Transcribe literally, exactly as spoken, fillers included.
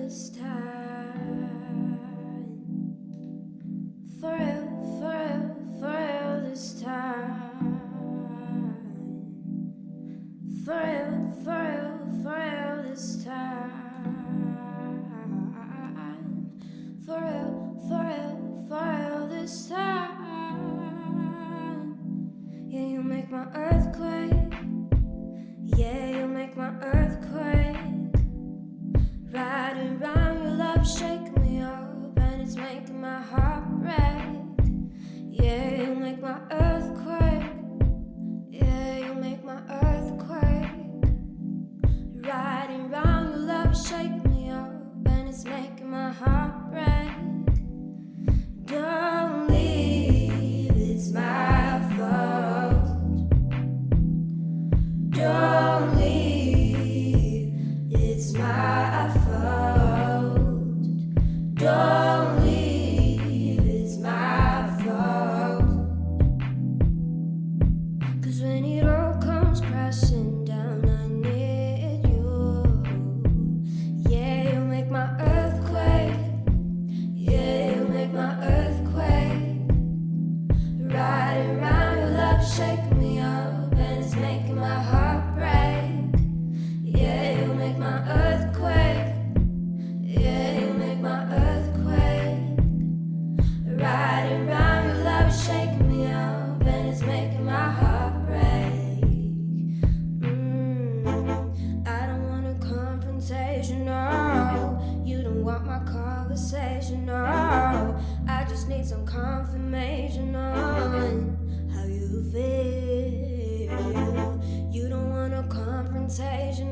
this time. For real, for real, for real this time. For real, for real, for real this time. For real, for real, for real this time. Yeah, you make my earthquake. Yeah, you make my earthquake. Riding around your love, shaking me up, and it's making my heart break. Yeah, you make my earthquake. Yeah, you make my earthquake. Riding around your love, shaking me up, and it's making my heart break. Don't leave, it's my fault. Don't leave, it's my fault. Don't leave, it's my fault. Cause when it all comes crashing down, I need you. Yeah, you make my earthquake. Yeah, you make my earthquake. Riding around your love, shaking me up, and it's making my heart break. Yeah, you make my earthquake. Yeah, you make my earthquake. Riding around your love, shaking me up, and it's making my heart break. Mm, I don't want a confrontation, no. You don't want my conversation, no. I just need some confirmation on how you feel. You don't want a confrontation,